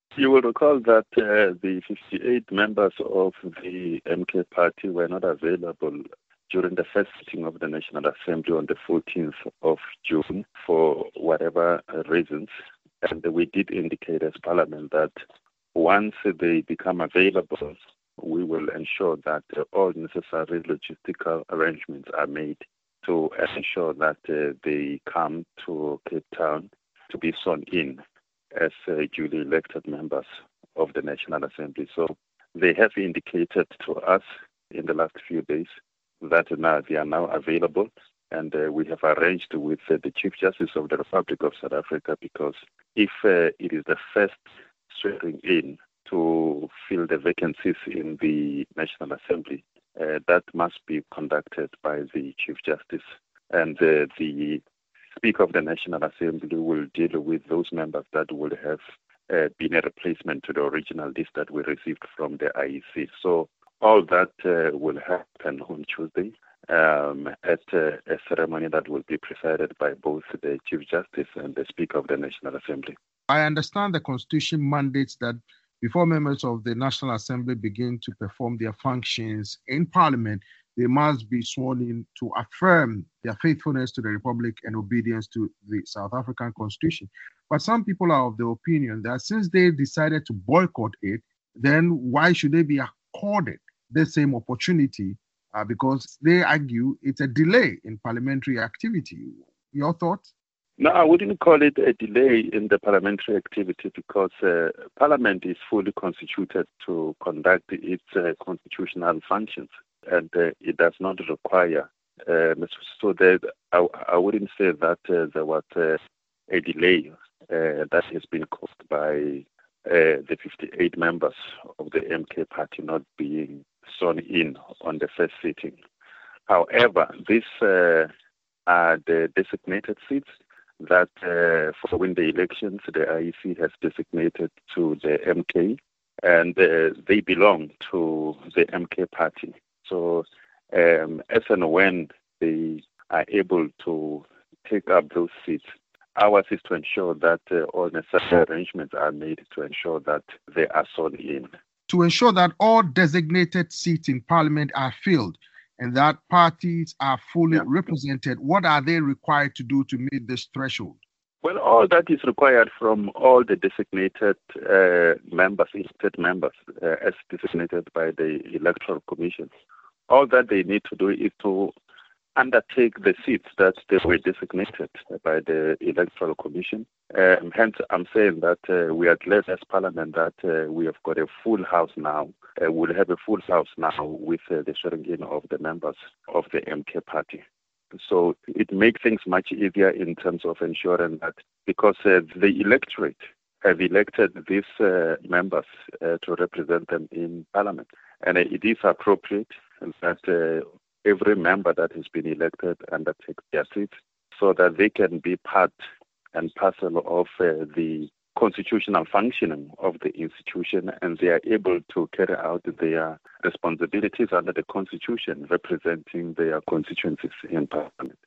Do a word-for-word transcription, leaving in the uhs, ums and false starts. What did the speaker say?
You will recall that uh, the fifty-eight members of the M K party were not available during the first sitting of the National Assembly on the fourteenth of June for whatever reasons. And we did indicate as Parliament that once they become available, we will ensure that uh, all necessary logistical arrangements are made to ensure that uh, they come to Cape Town to be sworn in as uh, duly elected members of the National Assembly. So they have indicated to us in the last few days that now they are now available, and uh, we have arranged with uh, the Chief Justice of the Republic of South Africa, because if uh, it is the first swearing in to fill the vacancies in the National Assembly, uh, that must be conducted by the Chief Justice, and uh, the Speaker of the National Assembly will deal with those members that will have uh, been a replacement to the original list that we received from the I E C. So all that uh, will happen on Tuesday um, at uh, a ceremony that will be presided by both the Chief Justice and the Speaker of the National Assembly. I understand the Constitution mandates that before members of the National Assembly begin to perform their functions in Parliament, they must be sworn in to affirm their faithfulness to the Republic and obedience to the South African Constitution. But some people are of the opinion that since they decided to boycott it, then why should they be accorded the same opportunity? Uh, because they argue it's a delay in parliamentary activity. Your thoughts? No, I wouldn't call it a delay in the parliamentary activity, because uh, Parliament is fully constituted to conduct its uh, constitutional functions, and uh, it does not require. Uh, so that I, I wouldn't say that uh, there was uh, a delay uh, that has been caused by uh, the fifty-eight members of the M K party not being sworn in on the first sitting. However, these uh, are the designated seats that uh, following the elections, the I E C has designated to the M K, and uh, they belong to the M K party. So um, as and when they are able to take up those seats, ours is to ensure that uh, all necessary arrangements are made to ensure that they are sworn in. To ensure that all designated seats in Parliament are filled and that parties are fully yeah. represented, what are they required to do to meet this threshold? Well, all that is required from all the designated uh, members, elected members, uh, as designated by the Electoral Commission. All that they need to do is to undertake the seats that they were designated by the Electoral Commission. Um, hence, I'm saying that uh, we are glad as Parliament that uh, we have got a full house now. Uh, we'll have a full house now with uh, the swearing in of the members of the M K party. So it makes things much easier in terms of ensuring that, because uh, the electorate have elected these uh, members uh, to represent them in Parliament. And uh, it is appropriate that uh, every member that has been elected undertakes their seat so that they can be part and parcel of uh, the constitutional functioning of the institution, and they are able to carry out their responsibilities under the Constitution, representing their constituencies in Parliament.